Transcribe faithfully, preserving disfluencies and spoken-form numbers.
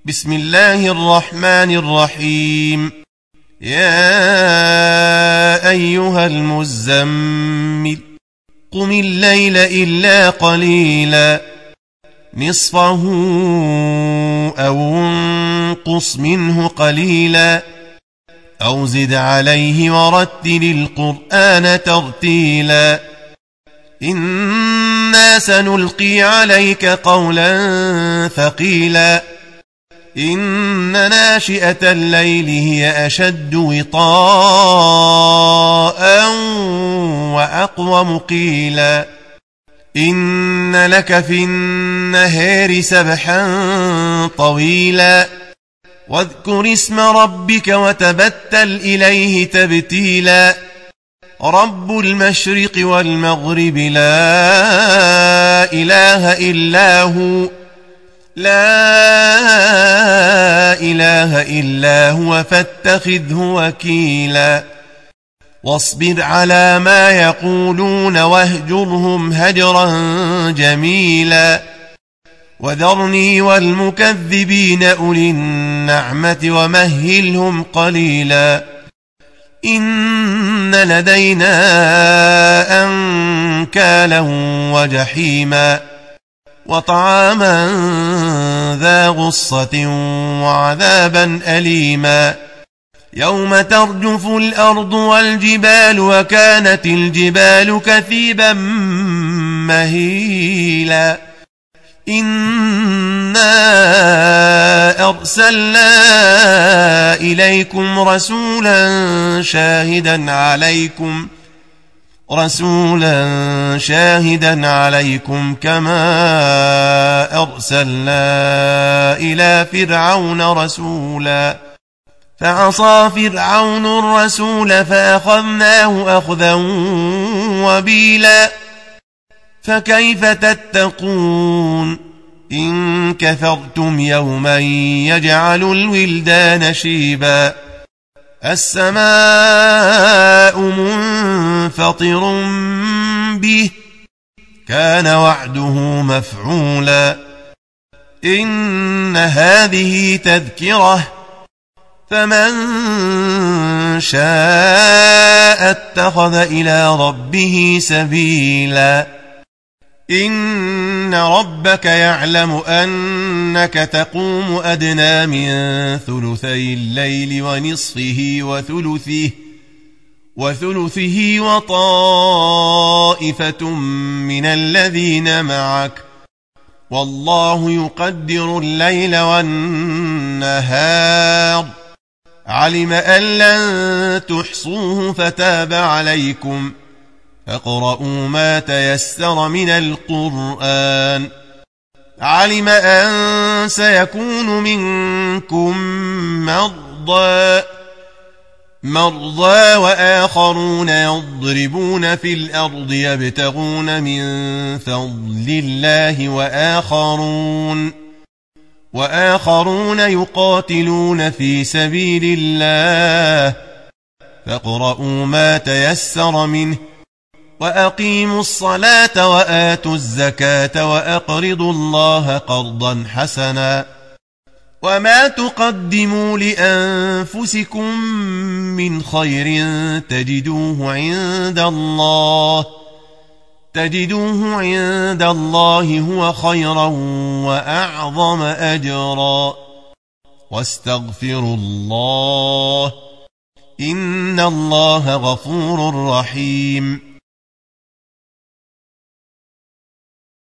بسم الله الرحمن الرحيم. يا أيها المزمل قم الليل إلا قليلا نصفه أو انقص منه قليلا أو زد عليه ورتل القرآن ترتيلا إنا سنلقي عليك قولا ثقيلا إن ناشئة الليل هي أشد وطاء وأقوم قيلا إن لك في النهار سبحا طويلا واذكر اسم ربك وتبتل إليه تبتيلا رب المشرق والمغرب لا إله إلا هو لا إله إلا هو فاتخذه وكيلا واصبر على ما يقولون واهجرهم هجرا جميلا وذرني والمكذبين أولي النعمة ومهلهم قليلا إن لدينا أنكالا وجحيما وطعاما ذا غصة وعذابا أليما يوم ترجف الأرض والجبال وكانت الجبال كثيبا مهيلا إنا أرسلنا إليكم رسولا شاهدا عليكم رسولا شاهدا عليكم كما أرسلنا إلى فرعون رسولا فعصى فرعون الرسول فأخذناه أخذا وبيلا فكيف تتقون إن كفرتم يوما يجعل الولدان شيبا السماء منفطر به كان وعده مفعولا إن هذه تذكرة فمن شاء اتخذ إلى ربه سبيلا إن ربك يعلم أنك تقوم أدنى من ثلثي الليل ونصفه وثلثه وثلثه وطائفة من الذين معك والله يقدر الليل والنهار علم أن لن تحصوه فتاب عليكم فاقرؤوا ما تيسر من القرآن علم أن سيكون منكم مرضى مرضى وآخرون يضربون في الأرض يبتغون من فضل الله وآخرون وآخرون يقاتلون في سبيل الله فاقرؤوا ما تيسر منه وأقيموا الصلاة وآتوا الزكاة وأقرضوا الله قرضا حسنا وما تقدموا لأنفسكم من خير تجدوه عند الله تجدوه عند الله هو خيرا وأعظم أجرا واستغفروا الله إن الله غفور رحيم